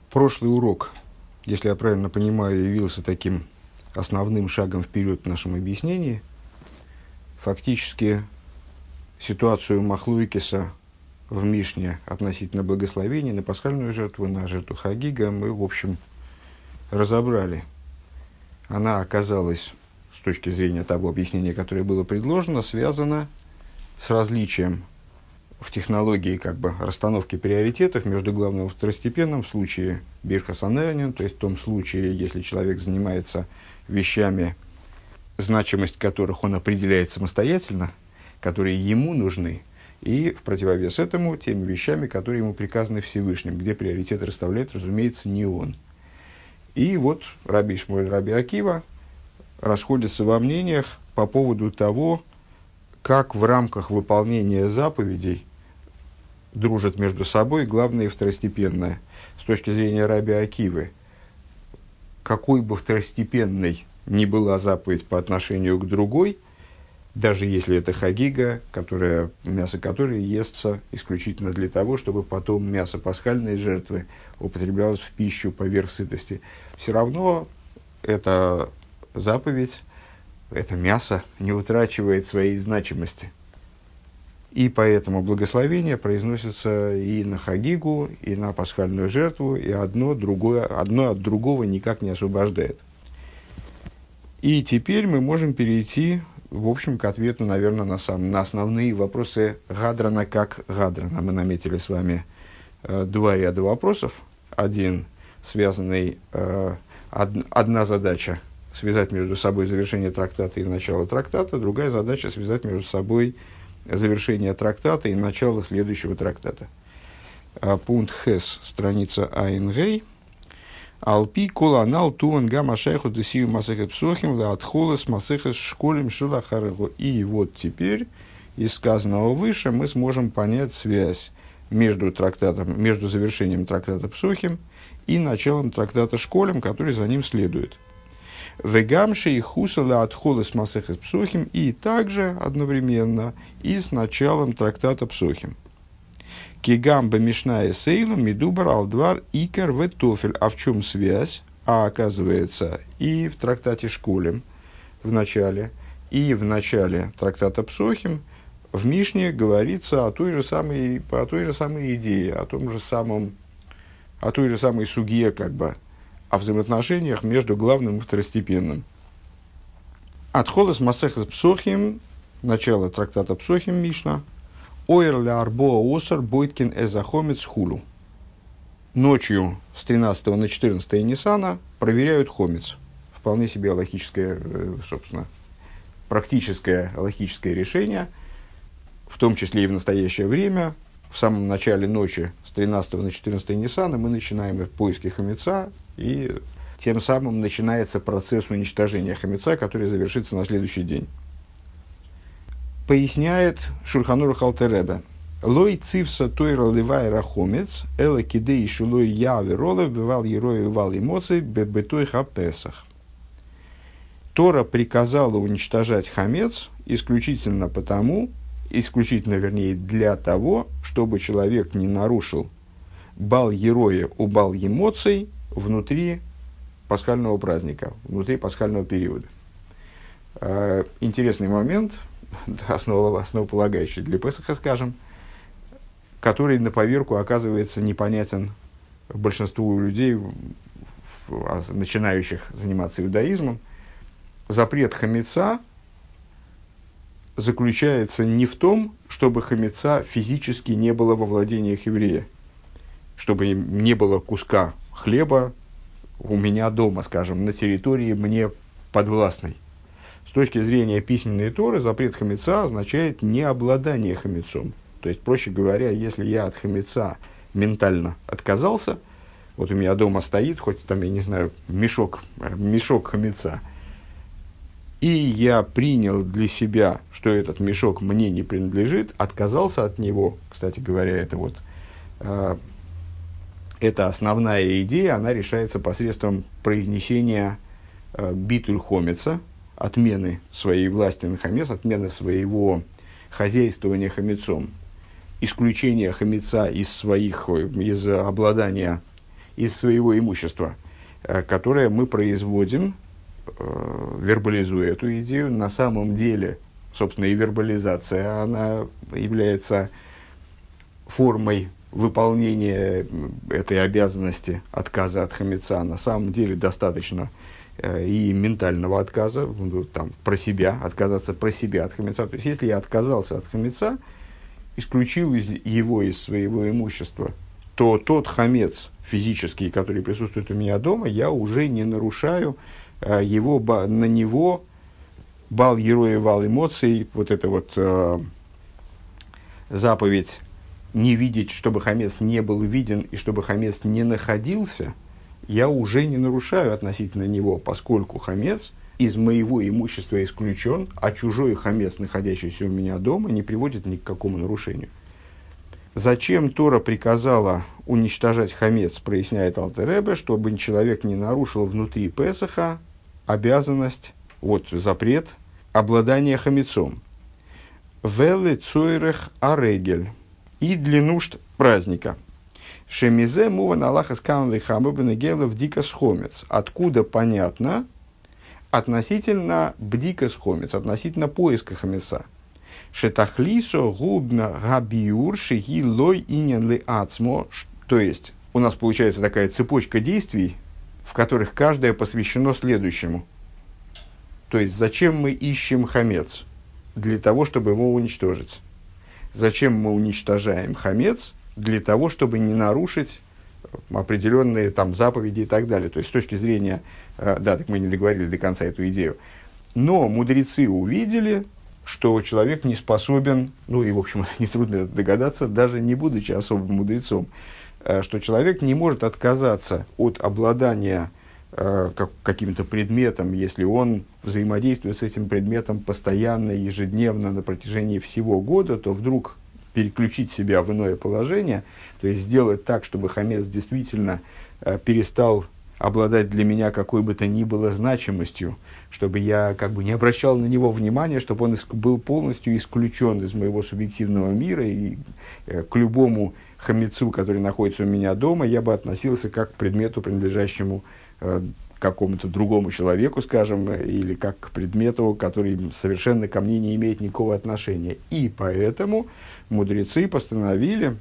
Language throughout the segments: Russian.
Прошлый урок, если я правильно понимаю, явился таким основным шагом вперед в нашем объяснении. Фактически ситуацию Махлуикиса в Мишне относительно благословения на пасхальную жертву, на жертву Хагига мы, в общем, разобрали. Она оказалась, с точки зрения того объяснения, которое было предложено, связана с различием в технологии расстановки приоритетов между главным и второстепенным в случае Бирхас Анеанин, то есть в том случае, если человек занимается вещами, значимость которых он определяет самостоятельно, которые ему нужны, и в противовес этому теми вещами, которые ему приказаны Всевышним, где приоритет расставляет, разумеется, не он. И вот Раби Ишмаэль, Раби Акива расходятся во мнениях по поводу того, как в рамках выполнения заповедей дружат между собой главное и второстепенное. С точки зрения Раби Акивы, какой бы второстепенной ни была заповедь по отношению к другой, даже если это хагига, мясо которой естся исключительно для того, чтобы потом мясо пасхальной жертвы употреблялось в пищу поверх сытости, все равно эта заповедь, это мясо не утрачивает своей значимости. И поэтому благословение произносится и на хагигу, и на пасхальную жертву, и одно от другого никак не освобождает. И теперь мы можем перейти, в общем, к ответу, наверное, на основные вопросы Гадрана как Гадрана. Мы наметили с вами два ряда вопросов. Один, связанный, одна задача – связать между собой завершение трактата и начало трактата, другая задача – связать между собой завершение трактата и начало следующего трактата. Пункт Хес, страница Айнгей. Алпи коланал туан гамма шайху десию масехет псохим ла отхолес масехет школем шилахарегу. И вот теперь из сказанного выше мы сможем понять связь между завершением трактата Псохим и началом трактата Школем, который за ним следует. Вегамши и хусала отхолес масехет Псохим, и также одновременно и с началом трактата Псохим. Кигамба мишная сейлу мидубар алдвар икер ветофель. А в чем связь? А оказывается, и в трактате Школем в начале, и в начале трактата Псохим в Мишне говорится о той же самой идее, о той же самой сугье, о взаимоотношениях между главным и второстепенным. Отхолес масехес Псохим, начало трактата Псохим Мишна. Ойрля арбоа осар бойткин эзахомец хулу. Ночью с 13 на 14 Ниссана проверяют хомец. Вполне себе алахическое, собственно, практическое алахическое решение, в том числе и в настоящее время. В самом начале ночи с 13 на 14 Ниссана мы начинаем поиски хомеца, и тем самым начинается процесс уничтожения хомеца, который завершится на следующий день. Поясняет Шульхан Арух Алтер Ребе. Лой цивса тойра ливай рахомец, эла кидей шилой яви ролев, бывал ерой вал эмоций, бебетой хапесах. Тора приказала уничтожать хамец исключительно для того, чтобы человек не нарушил бал ероя у бал эмоций внутри пасхального праздника, внутри пасхального периода. Интересный момент, основополагающий для Песаха, скажем, который на поверку оказывается непонятен большинству людей, начинающих заниматься иудаизмом. Запрет хамеца заключается не в том, чтобы хамеца физически не было во владениях еврея, чтобы не было куска хлеба у меня дома, скажем, на территории мне подвластной. С точки зрения письменной Торы, запрет хамеца означает необладание хамецом. То есть, проще говоря, если я от хамеца ментально отказался, вот у меня дома стоит, хоть там, я не знаю, мешок хамеца, и я принял для себя, что этот мешок мне не принадлежит, отказался от него, кстати говоря, это основная идея, она решается посредством произнесения битуль хомеца, отмены своей власти на хамец, отмены своего хозяйствования хамецом, исключение хамеца из обладания из своего имущества, которое мы производим, вербализуя эту идею. На самом деле, собственно, и вербализация, она является формой выполнения этой обязанности отказа от хамеца. На самом деле достаточно и ментального отказа, там, про себя, отказаться про себя от хамеца. То есть, если я отказался от хамеца, исключил его из своего имущества, то тот хамец физический, который присутствует у меня дома, я уже не нарушаю его, на него бал героя, вал эмоций, вот эта вот заповедь не видеть, чтобы хамец не был виден и чтобы хамец не находился, я уже не нарушаю относительно него, поскольку хамец из моего имущества исключен, а чужой хамец, находящийся у меня дома, не приводит ни к какому нарушению. Зачем Тора приказала уничтожать хамец, проясняет Алтер Ребе, чтобы человек не нарушил внутри Песаха обязанность, вот запрет, обладания хамецом. Веле цойрех арегель. И для нужд праздника. Шемизе муван Аллаха скан лихамбы бенегела в дикас хомец. Откуда понятно относительно бдикас хомец, относительно поиска хамеца. Шетахлисо губна габиур шеги лой инен ли ацмо. То есть, у нас получается такая цепочка действий, в которых каждое посвящено следующему. То есть, зачем мы ищем хамец? Для того, чтобы его уничтожить. Зачем мы уничтожаем хамец? Для того, чтобы не нарушить определенные там заповеди и так далее. То есть, с точки зрения... Да, так мы не договорили до конца эту идею. Но мудрецы увидели, что человек не способен, ну и, в общем, нетрудно догадаться, даже не будучи особым мудрецом, что человек не может отказаться от обладания каким-то предметом, если он взаимодействует с этим предметом постоянно, ежедневно, на протяжении всего года, то вдруг переключить себя в иное положение, то есть сделать так, чтобы хамец действительно перестал обладать для меня какой бы то ни было значимостью, чтобы я как бы не обращал на него внимания, чтобы он был полностью исключен из моего субъективного мира, и к любому хамецу, который находится у меня дома, я бы относился как к предмету, принадлежащему какому-то другому человеку, скажем, или как к предмету, который совершенно ко мне не имеет никакого отношения. И поэтому мудрецы постановили,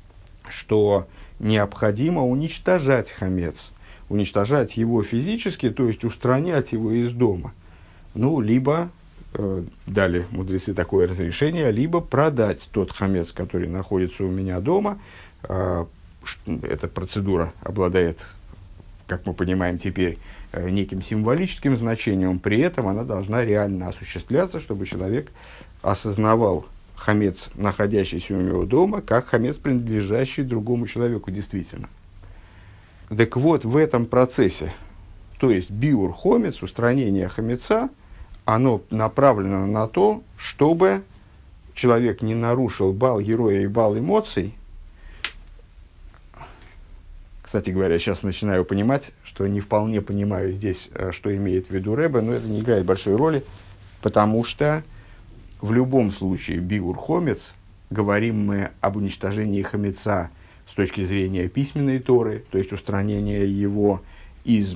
что необходимо уничтожать хамец, уничтожать его физически, то есть устранять его из дома. Ну, либо, дали мудрецы такое разрешение, либо продать тот хамец, который находится у меня дома. Эта процедура обладает, как мы понимаем теперь, неким символическим значением, при этом она должна реально осуществляться, чтобы человек осознавал хамец, находящийся у него дома, как хамец, принадлежащий другому человеку действительно. Так вот, в этом процессе, то есть биур хомец, устранение хамеца, оно направлено на то, чтобы человек не нарушил бал героя и бал эмоций. Кстати говоря, сейчас начинаю понимать, что не вполне понимаю здесь, что имеет в виду Ребе, но это не играет большой роли, потому что в любом случае биур хомец, говорим мы об уничтожении хамеца с точки зрения письменной Торы, то есть устранения его из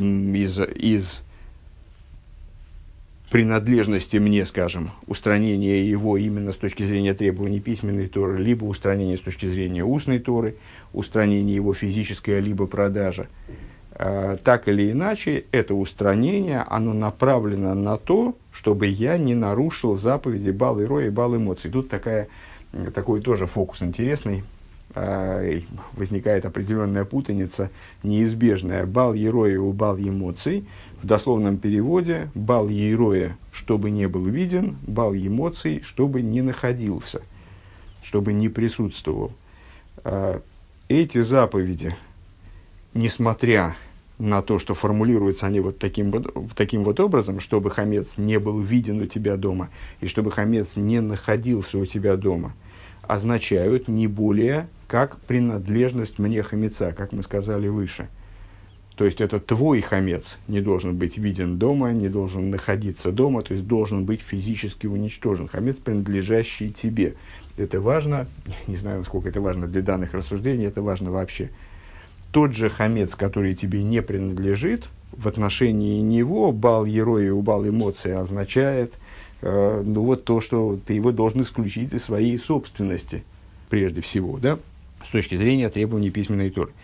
принадлежности мне, скажем, устранение его именно с точки зрения требований письменной Торы, либо устранение с точки зрения устной Торы, устранение его физическое, либо продажа. Так или иначе, это устранение, оно направлено на то, чтобы я не нарушил заповеди бал и роя и бал эмоций. Тут такой тоже фокус интересный. Возникает определенная путаница, неизбежная. Бал ероя у бал эмоций. В дословном переводе бал ероя, чтобы не был виден, бал эмоций, чтобы не находился, чтобы не присутствовал. Эти заповеди, несмотря на то, что формулируются они вот таким вот образом, чтобы хамец не был виден у тебя дома, и чтобы хамец не находился у тебя дома, означают не более как принадлежность мне хамеца, как мы сказали выше. То есть, это твой хамец не должен быть виден дома, не должен находиться дома, то есть, должен быть физически уничтожен. Хамец, принадлежащий тебе. Это важно, не знаю, насколько это важно для данных рассуждений, это важно вообще. тот же хамец, который тебе не принадлежит, в отношении него бал ерой и убал эмоции означает то, что ты его должен исключить из своей собственности, прежде всего, да, с точки зрения требований письменной Торы.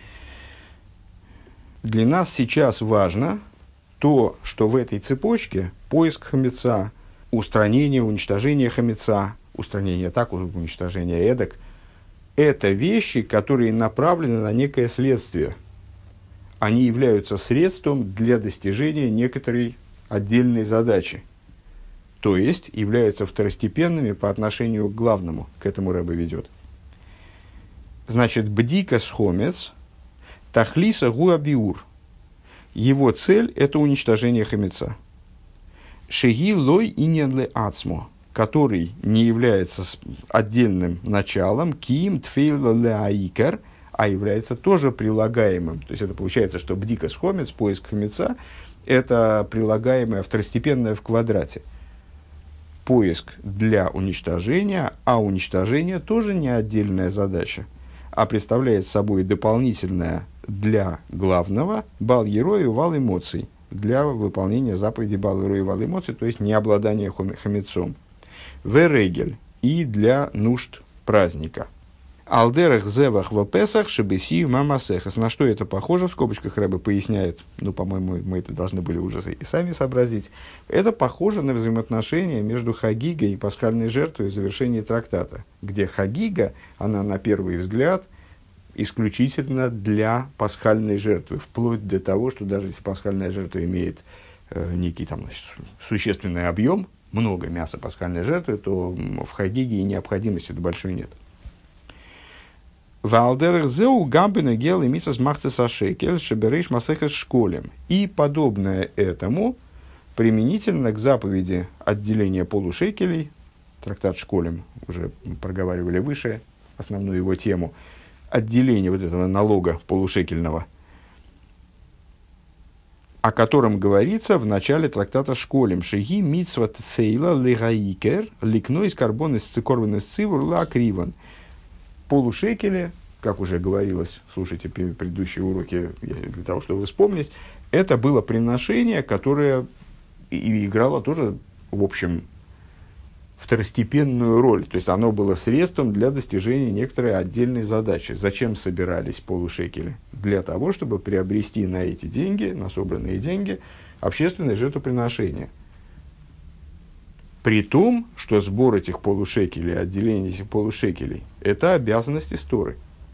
Для нас сейчас важно то, что в этой цепочке поиск хамеца, устранение, уничтожение хамеца, устранение так, уничтожение эдак, это вещи, которые направлены на некое следствие. Они являются средством для достижения некоторой отдельной задачи. То есть, являются второстепенными по отношению к главному. К этому Ребе ведет. Значит, бдика схомец, тахлиса гуабиур. Его цель – это уничтожение хамеца. Шеги лой иньян ле ацмо, который не является отдельным началом, киим тфейла ле аикер, а является тоже прилагаемым. То есть, это получается, что бдика схомец, поиск хамеца, это прилагаемое второстепенное в квадрате. Поиск для уничтожения, а уничтожение тоже не отдельная задача, а представляет собой дополнительное для главного бал ерой и вал эмоций, для выполнения заповеди бал ерой и вал эмоций, то есть не обладание хамецом. Верегель и для нужд праздника. Алдерах зевах в Песах шебесию мамасехас. На что это похоже? В скобочках Ребе поясняет, по-моему, мы это должны были уже и сами сообразить. Это похоже на взаимоотношения между хагигой и пасхальной жертвой в завершении трактата, где хагига, она на первый взгляд исключительно для пасхальной жертвы, вплоть до того, что даже если пасхальная жертва имеет некий существенный объем, много мяса пасхальной жертвы, то в хагиге и необходимости большой нет. И подобное этому применительно к заповеди отделения полушекелей, трактат Школем, уже проговаривали выше основную его тему, отделение вот этого налога полушекельного, о котором говорится в начале трактата Школем. Шеги митцват фейла легаикер ликной карбон из цикорвен из цивур лакриван. Полушекели, как уже говорилось, слушайте предыдущие уроки, для того, чтобы вспомнить, это было приношение, которое и играло тоже, в общем, второстепенную роль. То есть, оно было средством для достижения некоторой отдельной задачи. Зачем собирались полушекели? Для того, чтобы приобрести на эти деньги, на собранные деньги, общественное жертвоприношение. При том, что сбор этих полушекелей, отделение этих полушекелей – это обязанность из Торы.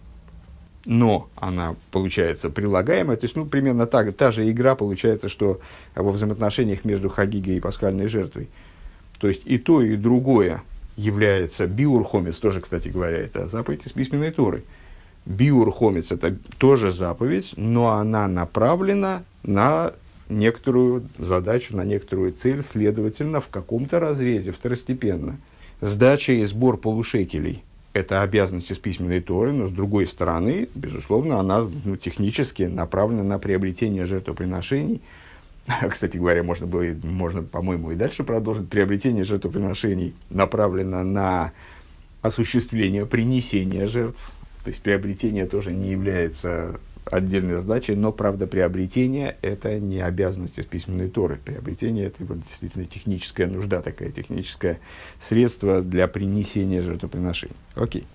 Но она, получается, прилагаемая, то есть, примерно та же игра получается, что во взаимоотношениях между хагигой и пасхальной жертвой. То есть, и то, и другое является биур-хомец, тоже, кстати говоря, это заповедь из письменной Торы. Биур-хомец – это тоже заповедь, но она направлена на некоторую задачу, на некоторую цель, следовательно, в каком-то разрезе, второстепенно. Сдача и сбор полушекелей – это обязанность из письменной Торы, но, с другой стороны, безусловно, она технически направлена на приобретение жертвоприношений. Кстати говоря, можно, по-моему, и дальше продолжить. Приобретение жертвоприношений направлено на осуществление принесения жертв. То есть, приобретение тоже не является отдельной задачей, но, правда, приобретение – это не обязанность из письменной Торы. Приобретение – это действительно техническая нужда, такое техническое средство для принесения жертвоприношений. Окей.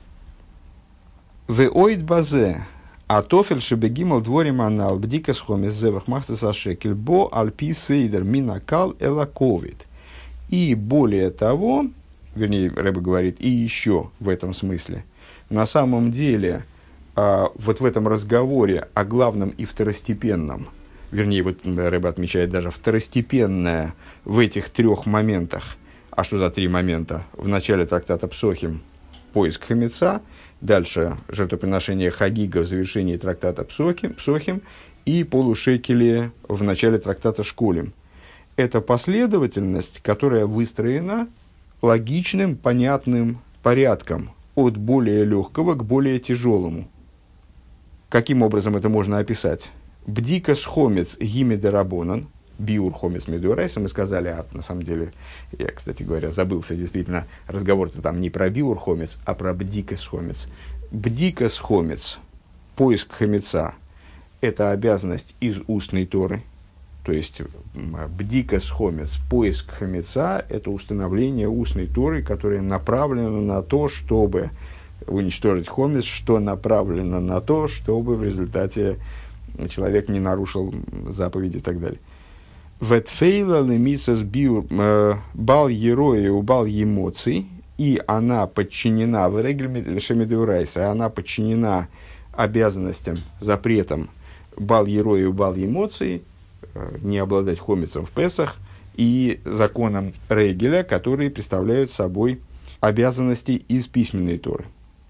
«Веоид базе, а тофель шебегимал дворим анал бдика схомес зевах махсаса шекель бо альпи сейдер минакал элаковит». И более того, вернее, Ребе говорит, и еще в этом смысле, на самом деле, вот в этом разговоре о главном и второстепенном, вернее, вот Ребе отмечает даже второстепенное в этих трех моментах. А что за три момента? В начале трактата Псохим поиск хамеца, дальше жертвоприношение хагига в завершении трактата Псохим и полушекели в начале трактата Школем. Это последовательность, которая выстроена логичным, понятным порядком от более легкого к более тяжелому. Каким образом это можно описать? Бдика схомец гимеда рабонан, биур хомец медуарайса, мы сказали, на самом деле, я, кстати говоря, забылся, действительно, разговор-то там не про биур хомец, а про бдика схомец. Бдика схомец, поиск хамеца, это обязанность из устной Торы, то есть бдикас хомец, поиск хамеца, это установление устной Торы, которая направлена на то, чтобы уничтожить хомец, что направлено на то, чтобы в результате человек не нарушил заповеди и так далее. Ветфейла лемисас биур бал ероя у бал емоций, и она подчинена в регламенту, она подчинена обязанностям, запретам бал ероя у бал емоций, не обладать хомецом в Песах, и законам Регеля, которые представляют собой обязанности из письменной Торы.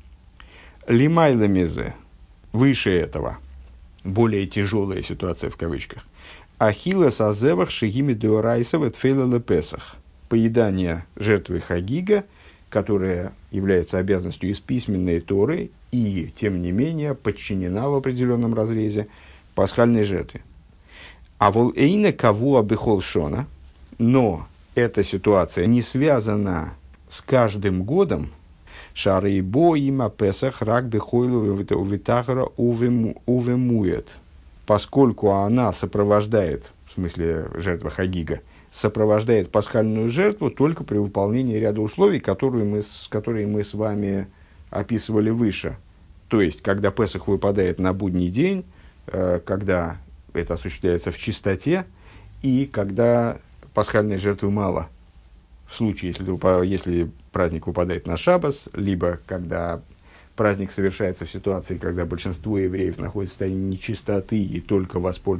Лимайла мезе, выше этого, более тяжелая ситуация в кавычках. Ахилла сазевах шигими деорайса ветфейла лепесах. Поедание жертвы хагига, которая является обязанностью из письменной Торы и, тем не менее, подчинена в определенном разрезе пасхальной жертве. А вол эйна каву абихол шона, но эта ситуация не связана с каждым годом. Шары и боима песах рак бихойлу витахара увемует, поскольку она сопровождает, в смысле жертва хагига, сопровождает пасхальную жертву только при выполнении ряда условий, которые мы с вами описывали выше. То есть, когда Песах выпадает на будний день, когда это осуществляется в чистоте, и когда пасхальной жертвы мало. В случае, если праздник выпадает на шаббос, либо когда праздник совершается в ситуации, когда большинство евреев находится в состоянии нечистоты, и только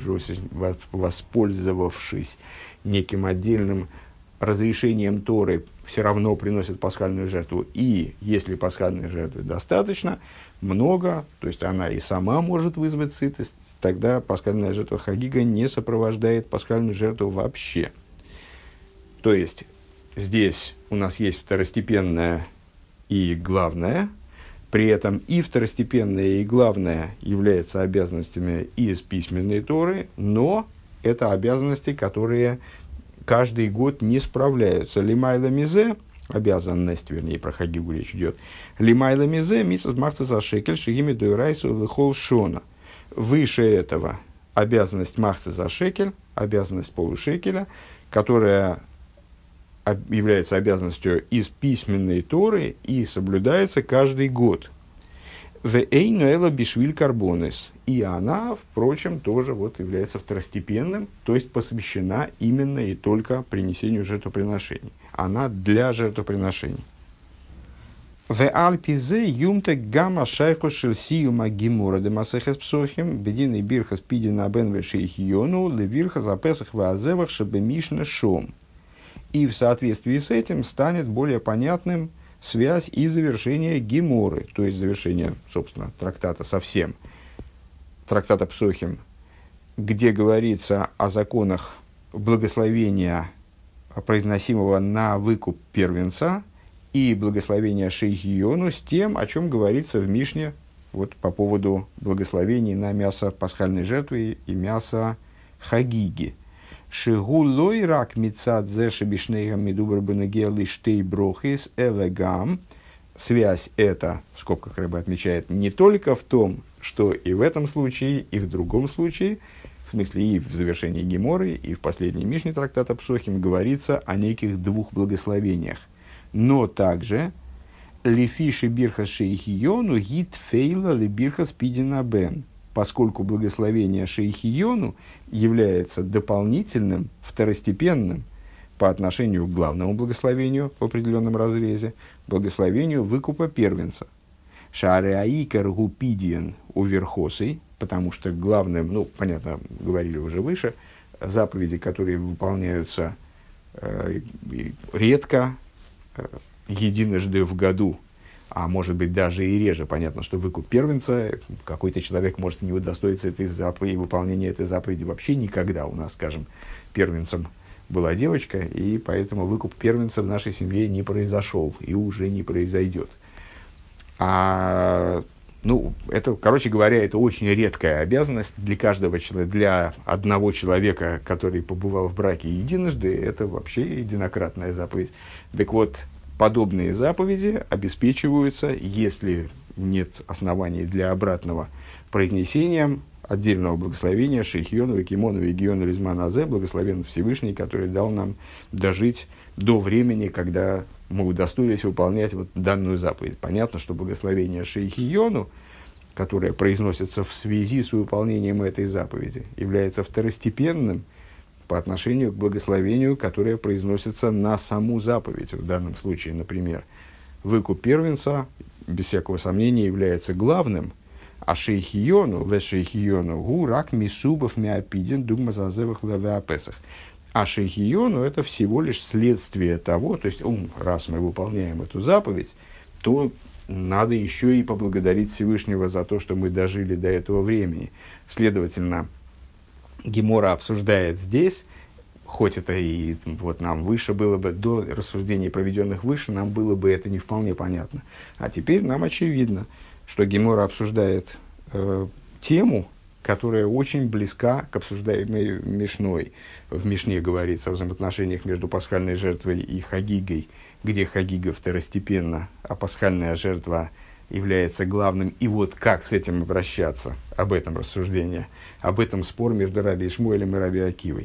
воспользовавшись неким отдельным разрешением Торы, все равно приносят пасхальную жертву. И если пасхальной жертвы достаточно, много, то есть она и сама может вызвать сытость, тогда пасхальная жертва хагига не сопровождает пасхальную жертву вообще. То есть, здесь у нас есть второстепенное и главное, при этом и второстепенное, и главное являются обязанностями из письменной Торы, но это обязанности, которые каждый год не справляются. Лимайла мизе, обязанность, вернее, про хагигу речь идет. Лимайла мизе, мисас махца за шекель, шигими дуэрайсу вихол шона. Выше этого обязанность махца за шекель, обязанность полушекеля, которая является обязанностью из письменной Торы и соблюдается каждый год. Вэйнуэла бишвиль карбонес. И она, впрочем, тоже является второстепенным, то есть посвящена именно и только принесению жертвоприношений. Она для жертвоприношений. Вэальпизе юмте гамма шайху шельсиюма гимура демасехес псохим бедин и бирхас пидина бен вешейхиону левирхас апесах ваазевах шебемишна шом. И в соответствии с этим станет более понятным связь и завершение Геморы, то есть завершение, собственно, трактата совсем, трактата Псохим, где говорится о законах благословения, произносимого на выкуп первенца, и благословения Шейхиону с тем, о чем говорится в Мишне по поводу благословений на мясо пасхальной жертвы и мясо хагиги. Шигу лой рак мицад зеши бишнейгам мидубр бенегел и штей брохис элегам. Связь эта, в скобках рыба отмечает, не только в том, что и в этом случае, и в другом случае, в смысле и в завершении Геморы, и в последней Мишне трактата Псохим говорится о неких двух благословениях. Но также лифиши бирхас шейхиону гит фейла ли бирхас пидина бен. Поскольку благословение Шейхиону является дополнительным, второстепенным по отношению к главному благословению в определенном разрезе, благословению выкупа первенца. Шареаикер гупидиен у верхосой, потому что главным, понятно, говорили уже выше, заповеди, которые выполняются редко, единожды в году, а может быть даже и реже. Понятно, что выкуп первенца, какой-то человек может не удостоиться этой заповеди, выполнения этой заповеди вообще никогда. У нас, скажем, первенцем была девочка, и поэтому выкуп первенца в нашей семье не произошел и уже не произойдет. Это, короче говоря, это очень редкая обязанность для каждого человека, для одного человека, который побывал в браке единожды, это вообще единократная заповедь. Так вот, подобные заповеди обеспечиваются, если нет оснований для обратного, произнесением отдельного благословения Шейхиону, Викимону, Вегиону, Лизманазе, благословен Всевышний, который дал нам дожить до времени, когда мы удостоились выполнять вот данную заповедь. Понятно, что благословение Шейхиону, которое произносится в связи с выполнением этой заповеди, является второстепенным по отношению к благословению, которое произносится на саму заповедь. В данном случае, например, выкуп первенца, без всякого сомнения, является главным, а шейхиону, ве шейхиону, гу рак мисубов миапидин дугма зазевых лавеапесах. А шейхиону это всего лишь следствие того, то есть, раз мы выполняем эту заповедь, то надо еще и поблагодарить Всевышнего за то, что мы дожили до этого времени. Следовательно, Гемора обсуждает здесь, хоть это и вот нам выше было бы, до рассуждений, проведенных выше, нам было бы это не вполне понятно. А теперь нам очевидно, что Гемора обсуждает тему, которая очень близка к обсуждаемой Мишной. В Мишне говорится о взаимоотношениях между пасхальной жертвой и хагигой, где хагига второстепенна, а пасхальная жертва является главным. И вот как с этим обращаться, об этом рассуждение, об этом спор между Раби Ишмуэлем и Раби Акивой.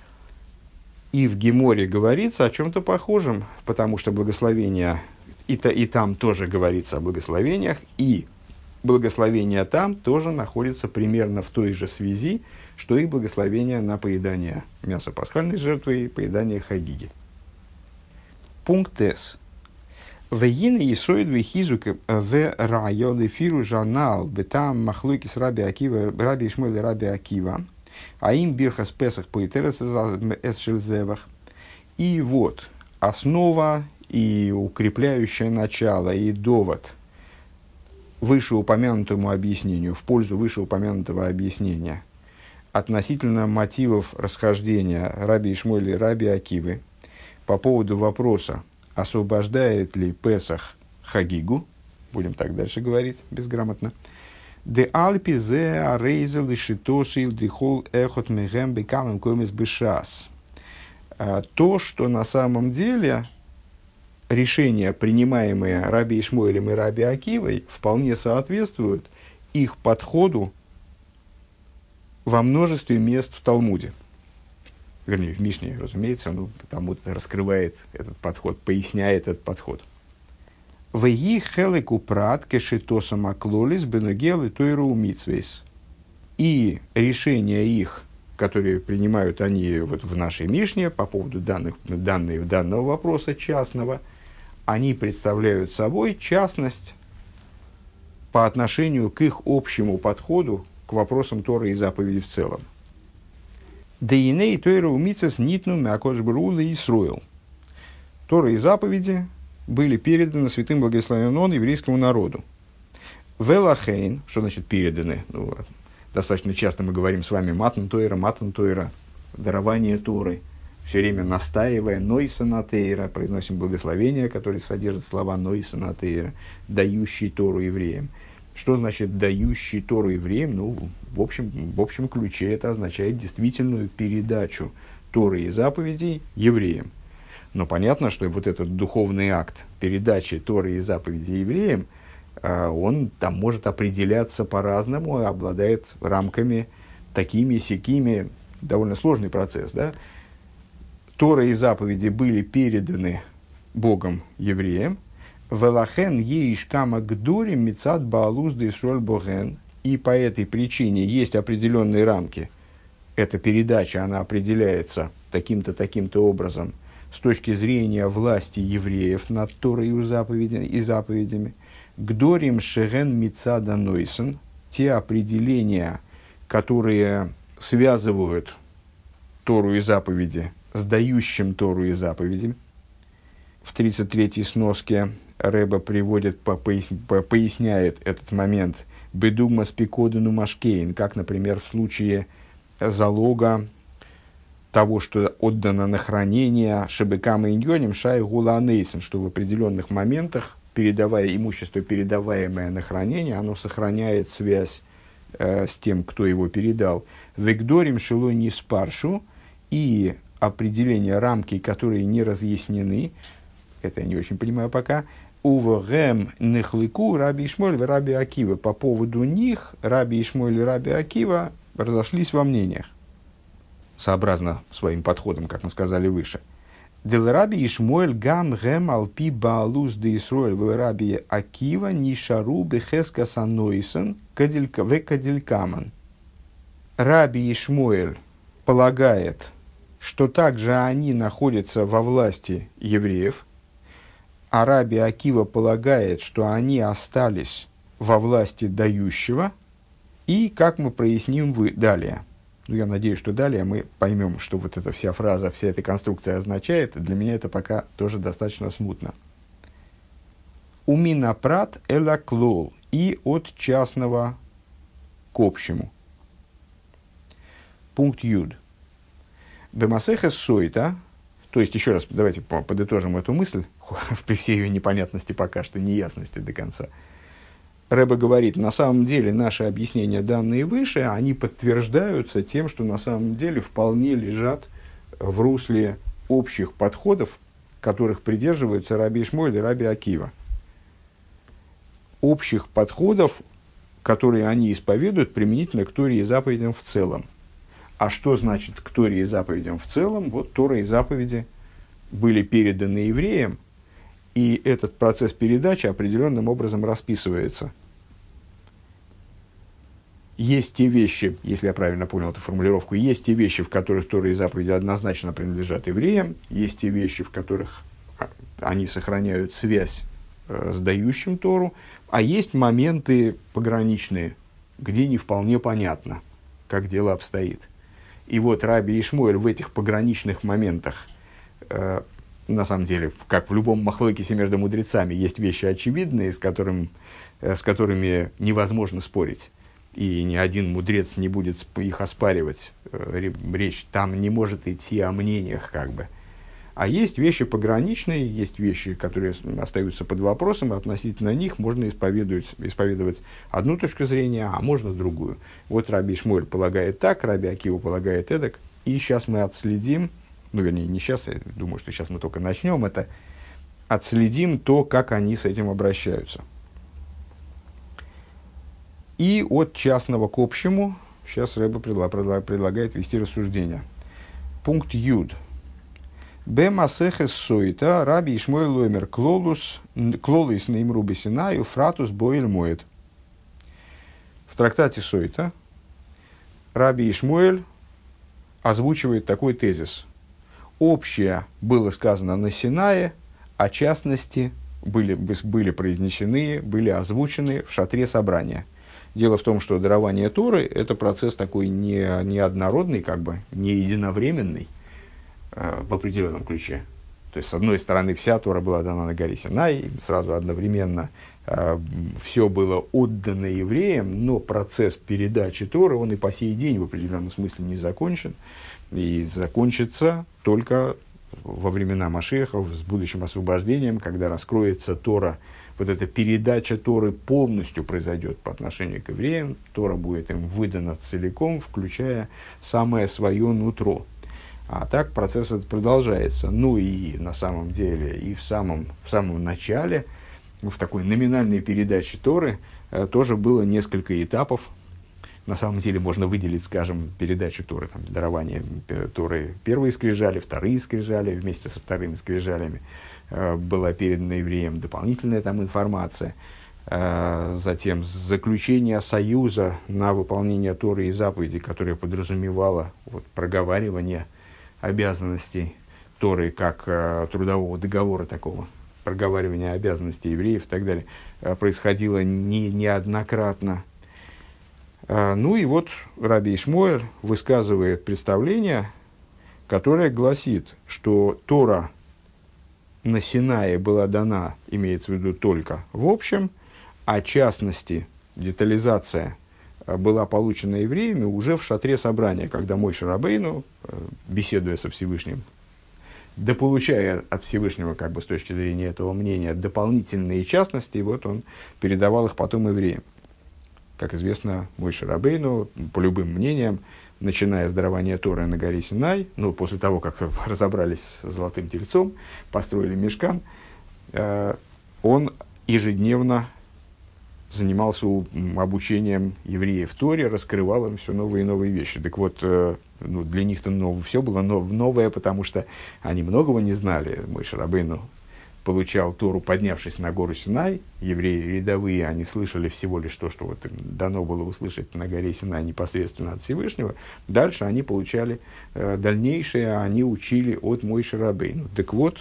И в Геморе говорится о чем-то похожем, потому что благословение, и там тоже говорится о благословениях, и благословение там тоже находится примерно в той же связи, что и благословение на поедание мяса пасхальной жертвы и поедание хагиги. Пункт С. Вегины исоид вехизук в районы фиру жанал бетам махлуки с Раби Акива, Раби Ишмуэль и Раби Акива, а им бирхас песах поитерес эс шельзевах. И вот основа и укрепляющее начало и довод вышеупомянутому объяснению, в пользу вышеупомянутого объяснения относительно мотивов расхождения Раби Ишмуэля и Раби Акивы по поводу вопроса, освобождает ли Песах хагигу, будем так дальше говорить безграмотно, де альпи зе арейзел лишитошил дихол эхот мегем бекамем комис бешас. То, что на самом деле решения, принимаемые Раби Ишмуэлем и Раби Акивой, вполне соответствуют их подходу во множестве мест в Талмуде. Вернее, в Мишне, разумеется, там раскрывает этот подход, поясняет этот подход. «Веги хелек упрат кешито самоклолис беногел и тойру умитсвейс». И решения их, которые принимают они вот в нашей Мишне по поводу данного вопроса частного, они представляют собой частность по отношению к их общему подходу к вопросам Торы и заповедей в целом. Дейней Тойра умицес нитну мякош брула и Исруэл. Тора и заповеди были переданы святым благословен он еврейскому народу. Велахейн, что значит переданы? Достаточно часто мы говорим с вами матн Тойра, дарование Торы. Все время настаивая нойсана тейра, произносим благословения, которые содержат слова нойсана тейра, дающий Тору евреям. Что значит дающий Тору евреям? В общем ключе это означает действительную передачу Торы и заповедей евреям. Но понятно, что вот этот духовный акт передачи Торы и заповедей евреям, он там может определяться по-разному, обладает рамками такими-сякими, довольно сложный процесс, да? Тора и заповеди были переданы Богом евреям, «Велахен еишкама гдурим мицад баалуз да исроль боген». И по этой причине есть определенные рамки. Эта передача, она определяется таким-то, таким-то образом с точки зрения власти евреев над Торой и заповедями. Гдорим шеген мицада нойсен. Те определения, которые связывают Тору и заповеди с дающим Тору и заповеди. В 33-й сноске Рэба приводит, поясняет этот момент «бедугма спикодену машкейн», как, например, в случае залога того, что отдано на хранение шебекам и иньоним шай гула анейсен, что в определенных моментах имущество, передаваемое на хранение, оно сохраняет связь с тем, кто его передал. «Вегдорим шилой не спаршу», и определения, рамки, которые не разъяснены, это я не очень понимаю пока, Увогем нехлыку Раби Ишмаэль и Раби Акива. По поводу них Раби Ишмаэль и Раби Акива разошлись во мнениях, сообразно своим подходам, как мы сказали выше. Дел Раби Ишмаэль гам гем алпи баалус де Исруэль вел Раби Акива нишару бехеска санойсен каделькаман. Раби Ишмаэль полагает, что также они находятся во власти евреев, а Раби Акива полагает, что они остались во власти дающего, и, как мы проясним далее. Я надеюсь, что далее мы поймем, что вот эта вся фраза, вся эта конструкция означает. Для меня это пока тоже достаточно смутно. Уминапрат эла клол. И от частного к общему. Пункт Юд. Бемасехес сойта. То есть, еще раз, давайте подытожим эту мысль, при всей ее непонятности пока что, неясности до конца. Рэбе говорит, на самом деле наши объяснения, данные выше, они подтверждаются тем, что на самом деле вполне лежат в русле общих подходов, которых придерживаются Раби Ишмаэль и Раби Акива. Общих подходов, которые они исповедуют применительно к Торе и заповедям в целом. А что значит к Торе и заповедям в целом? Вот Тора и заповеди были переданы евреям, и этот процесс передачи определенным образом расписывается. Есть те вещи, если я правильно понял эту формулировку, есть те вещи, в которых Тора и заповеди однозначно принадлежат евреям, есть те вещи, в которых они сохраняют связь с дающим Тору, а есть моменты пограничные, где не вполне понятно, как дело обстоит. И вот Раби Ишмаэль в этих пограничных моментах, на самом деле, как в любом махлокисе между мудрецами, есть вещи очевидные, с которыми невозможно спорить. И ни один мудрец не будет их оспаривать. Речь там не может идти о мнениях, как бы. А есть вещи пограничные, есть вещи, которые остаются под вопросом, и относительно них можно исповедовать одну точку зрения, а можно другую. Вот Раби Ишмаэль полагает так, Раби Акива полагает эдак. И сейчас мы отследим, вернее, не сейчас, я думаю, что сейчас мы только начнем это, отследим то, как они с этим обращаются. И от частного к общему сейчас Рэбе предлагает вести рассуждение. Пункт Юд. Бемасехес сойта Раби Ишмаэль лоймер клолус неймру бесинаю фратус боэль моет. В трактате Сойта Раби Ишмаэль озвучивает такой тезис. Общее было сказано на Синае, а частности были произнесены, были озвучены в шатре собрания. Дело в том, что дарование Торы – это процесс такой неоднородный, как бы, не единовременный в определенном ключе. То есть, с одной стороны, вся Тора была дана на горе Синай, сразу одновременно все было отдано евреям, но процесс передачи Торы, он и по сей день в определенном смысле не закончен, и закончится только во времена Машиаха, с будущим освобождением, когда раскроется Тора. Вот эта передача Торы полностью произойдет по отношению к евреям. Тора будет им выдана целиком, включая самое свое нутро. А так процесс этот продолжается. Ну и на самом деле, и в самом начале, в такой номинальной передаче Торы, тоже было несколько этапов. На самом деле можно выделить, скажем, передачу Торы, там, дарование Торы, первые скрижали, вторые скрижали, вместе со вторыми скрижалями была передана евреям дополнительная там информация. Затем заключение союза на выполнение Торы и заповедей, которое подразумевало проговаривание обязанностей Торы как трудового договора такого, проговаривание обязанностей евреев и так далее, происходило неоднократно. Ну и вот Раби Ишмаэль высказывает представление, которое гласит, что Тора на Синае была дана, имеется в виду только в общем, а частности, детализация была получена евреями уже в шатре собрания, когда Моше Рабейну, беседуя со Всевышним, дополучая от Всевышнего, как бы с точки зрения этого мнения, дополнительные частности, вот он передавал их потом евреям. Как известно, Моше Рабейну, по любым мнениям, начиная с дарования Торы на горе Синай, после того, как разобрались с золотым тельцом, построили мишкан, он ежедневно занимался обучением евреев Торе, раскрывал им все новые и новые вещи. Так вот, для них-то все было новое, потому что они многого не знали. Моше Рабейну получал Тору, поднявшись на гору Синай. Евреи рядовые, они слышали всего лишь то, что вот им дано было услышать на горе Синай непосредственно от Всевышнего. Дальше они получали дальнейшее, они учили от Моше Рабейну. Так вот,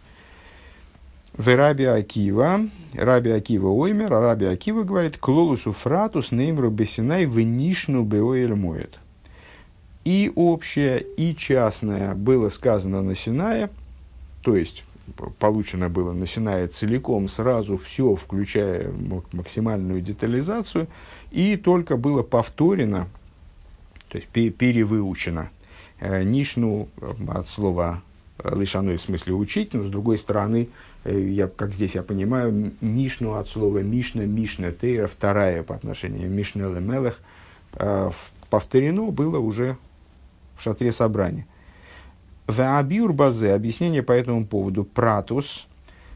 в Раби Акива оймер, а Раби Акива говорит: «Клолусу фратус неймру бесинай вынишну беоэль моет». И общее, и частное было сказано на Синае, то есть получено было на Синае целиком, сразу все, включая максимальную детализацию, и только было повторено, то есть перевыучено. Нишну от слова лишаной, в смысле учить, но с другой стороны, как здесь я понимаю, нишну от слова мишна, мишна тейра, вторая по отношению мишна лемелех, повторено было уже в шатре собрания. Ваабиур базе, объяснение по этому поводу, пратеис,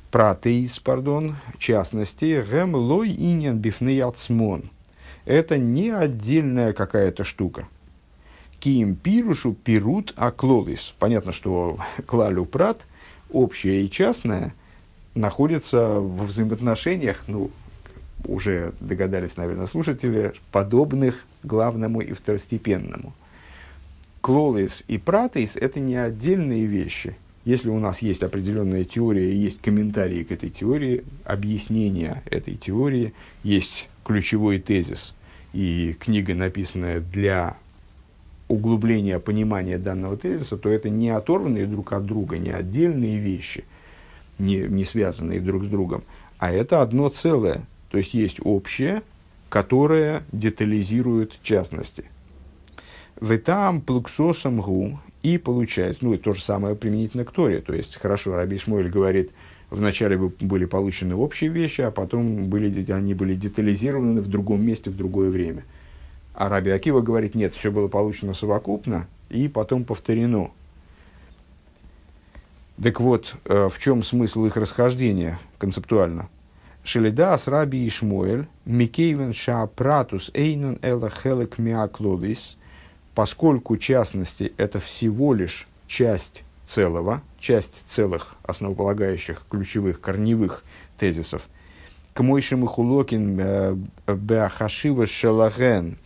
частности, гэм лой иньян бифней ацмон. Это не отдельная какая-то штука. Киим пирушу пирут аклолис. Понятно, что клалю прат, общее и частное, находятся в взаимоотношениях, уже догадались, наверное, слушатели, подобных главному и второстепенному. Клолис и пратейс – это не отдельные вещи. Если у нас есть определенная теория, есть комментарии к этой теории, объяснение этой теории, есть ключевой тезис и книга, написанная для углубления понимания данного тезиса, то это не оторванные друг от друга, не отдельные вещи, не связанные друг с другом, а это одно целое. То есть есть общее, которое детализирует частности. В этом плуксосом гу, и получается, и то же самое применительно к Торе. То есть, хорошо, Раби Шмуэль говорит, вначале были получены общие вещи, а потом они были детализированы в другом месте, в другое время. А Раби Акива говорит, нет, все было получено совокупно и потом повторено. Так вот, в чем смысл их расхождения концептуально? Шеледа с Раби Ишмуэль, Микейвен Шаапратус Эйнун Эла Хелек Миаклодис, поскольку частности это всего лишь часть целого, часть целых основополагающих, ключевых, корневых тезисов. К Мойше Михулокин Беахашива Шелаген,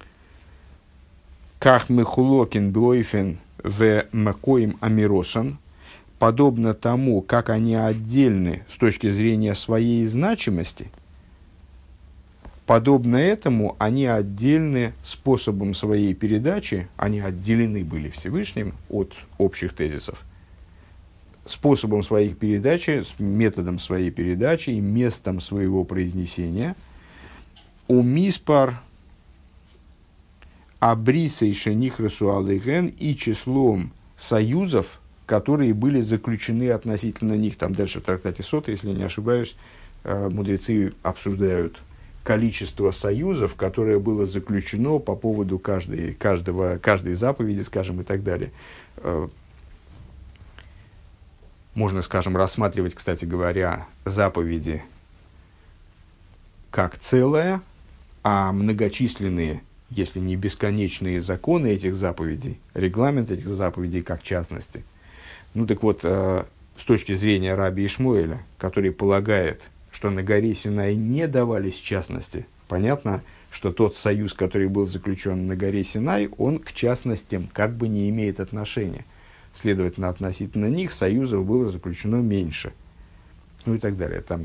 Ках Михулокин Бойфен в Макоим Амиросан, подобно тому, как они отдельны с точки зрения своей значимости, подобно этому они отдельны способом своей передачи, они отделены были Всевышним от общих тезисов, способом своей передачи, методом своей передачи и местом своего произнесения. У миспар абриса и шенихрасу алейген и числом союзов, которые были заключены относительно них. Там дальше в трактате Сота, если не ошибаюсь, мудрецы обсуждают количество союзов, которое было заключено по поводу каждой заповеди, скажем, и так далее. Можно, скажем, рассматривать, кстати говоря, заповеди как целое, а многочисленные, если не бесконечные законы этих заповедей, регламент этих заповедей как частности. Так вот, с точки зрения Раби Ишмуэля, который полагает, что на горе Синай не давались частности, понятно, что тот союз, который был заключен на горе Синай, он к частностям как бы не имеет отношения. Следовательно, относительно них союзов было заключено меньше. И так далее. Там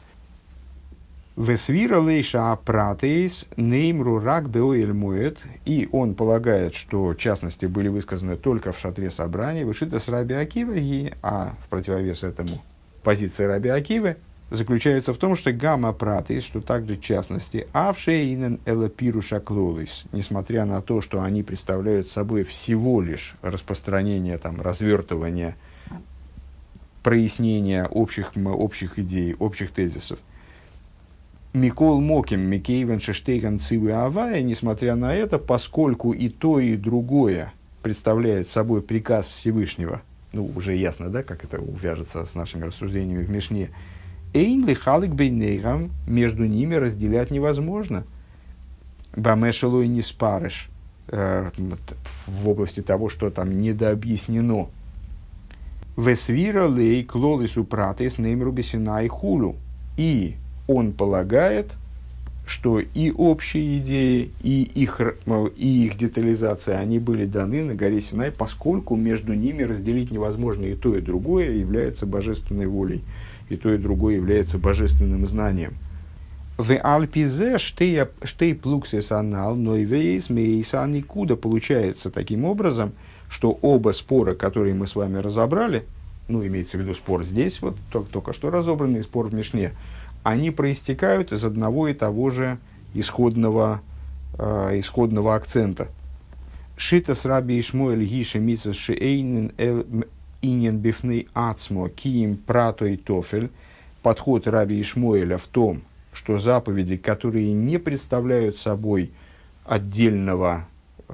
Весвира лейша апратеис неймру рак беоэль муэт. И он полагает, что частности были высказаны только в шатре собрания. Вышита с Раби Акивы, а в противовес этому позиция Раби Акивы заключается в том, что гамма апратеис, что также частности, авшеинен элапиру шаклолис, несмотря на то, что они представляют собой всего лишь распространение, развертывание, прояснение общих идей, общих тезисов. Микол Моким, Микейвен Шештейган Цивы Авая, несмотря на это, поскольку и то, и другое представляет собой приказ Всевышнего, уже ясно, да, как это увяжется с нашими рассуждениями в Мишне, Эйн лихалик бейнейгам, между ними разделять невозможно. Бамешелой не спарыш, в области того, что там недообъяснено. Весвира лей клолис упратес неймрубисина и хулу. И он полагает, что и общие идеи, и их детализация, они были даны на горе Синай, поскольку между ними разделить невозможно. И то, и другое является божественной волей, и то, и другое является божественным знанием. В альпизе штей плуксес анал, но и вейс мейса никуда. Получается таким образом, что оба спора, которые мы с вами разобрали, ну, имеется в виду спор здесь, вот только что разобранный спор в Мишне, они проистекают из одного и того же исходного акцента. Шита с раби Ишмуэль гиша мисас шиэйнен инен бифней ацмо киим пратой тофель. Подход раби Ишмуэля в том, что заповеди, которые не представляют собой отдельного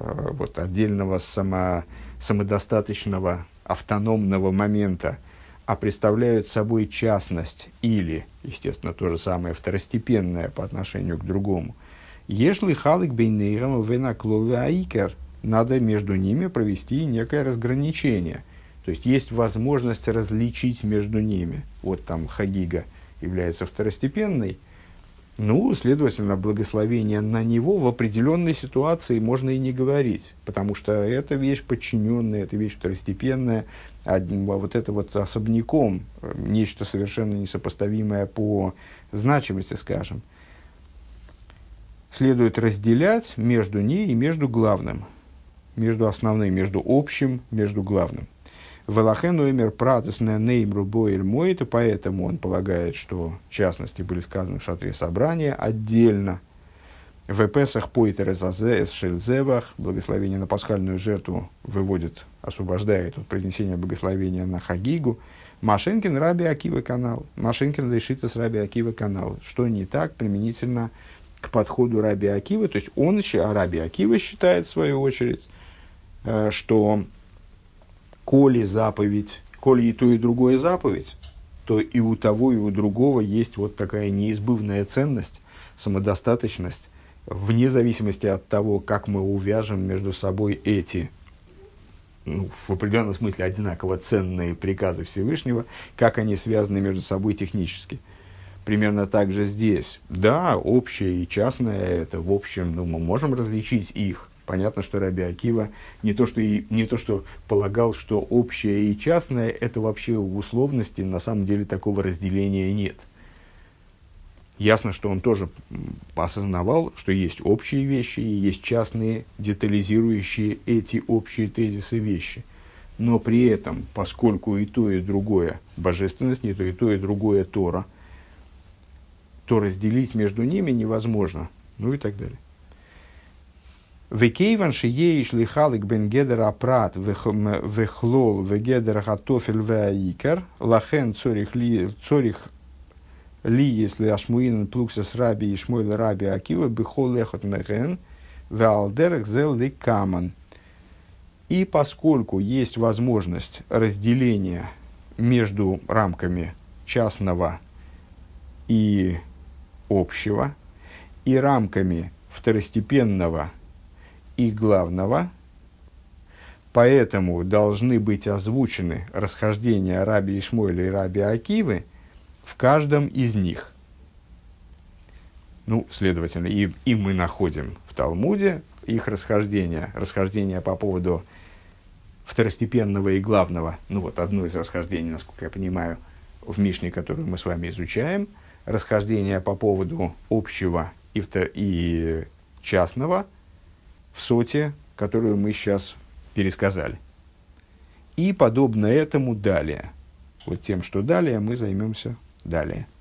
самодостаточного автономного момента, а представляют собой частность или, естественно, то же самое второстепенное по отношению к другому. Ешли халык бейнейрам венаклове аикер, надо между ними провести некое разграничение. То есть, есть возможность различить между ними. Вот там хагига является второстепенной. Ну, следовательно, благословение на него в определенной ситуации можно и не говорить, потому что это вещь подчиненная, это вещь второстепенная, а вот это вот особняком, нечто совершенно несопоставимое по значимости, скажем, следует разделять между ней и между главным, между основным, между общим, между главным. Велахену эмер пратусная неймру боэль моет, и поэтому он полагает, что частности были сказаны в шатре собрания отдельно. В Песах пойтер эс шельзевах, благословение на пасхальную жертву выводит, освобождает от произнесения благословения на хагигу. Машенкин раби Акива канал. Машенкин лишита с раби Акива канал. Что не так применительно к подходу раби Акивы. То есть раби Акива считает, в свою очередь, что коли и то, и другое заповедь, то и у того, и у другого есть вот такая неизбывная ценность, самодостаточность, вне зависимости от того, как мы увяжем между собой эти, в определенном смысле одинаково ценные приказы Всевышнего, как они связаны между собой технически. Примерно так же здесь. Да, общее и частное, это в общем, мы можем различить их. Понятно, что раби Акива не то, что полагал, что общее и частное, это вообще в условности, на самом деле такого разделения нет. Ясно, что он тоже осознавал, что есть общие вещи и есть частные, детализирующие эти общие тезисы вещи. Но при этом, поскольку и то, и другое божественность, не то, и другое Тора, то разделить между ними невозможно, ну и так далее. Векейван шиеиш лихалик бен гедер апрат вехлол вегедер гатофель веаикер лахен цорих ли если ашмуинен плуксас раби ишмойль раби Акива бихол лехот меген веалдерах зел ли каман. И поскольку есть возможность разделения между рамками частного и общего и рамками второстепенного и главного, поэтому должны быть озвучены расхождения раби Ишмоэля и раби Акивы в каждом из них. Ну, следовательно, и мы находим в Талмуде их расхождения по поводу второстепенного и главного. Ну, вот одно из расхождений, насколько я понимаю, в Мишне, которую мы с вами изучаем, расхождения по поводу общего и частного в соте, которую мы сейчас пересказали. И подобно этому далее. Вот тем, что далее, мы займемся далее.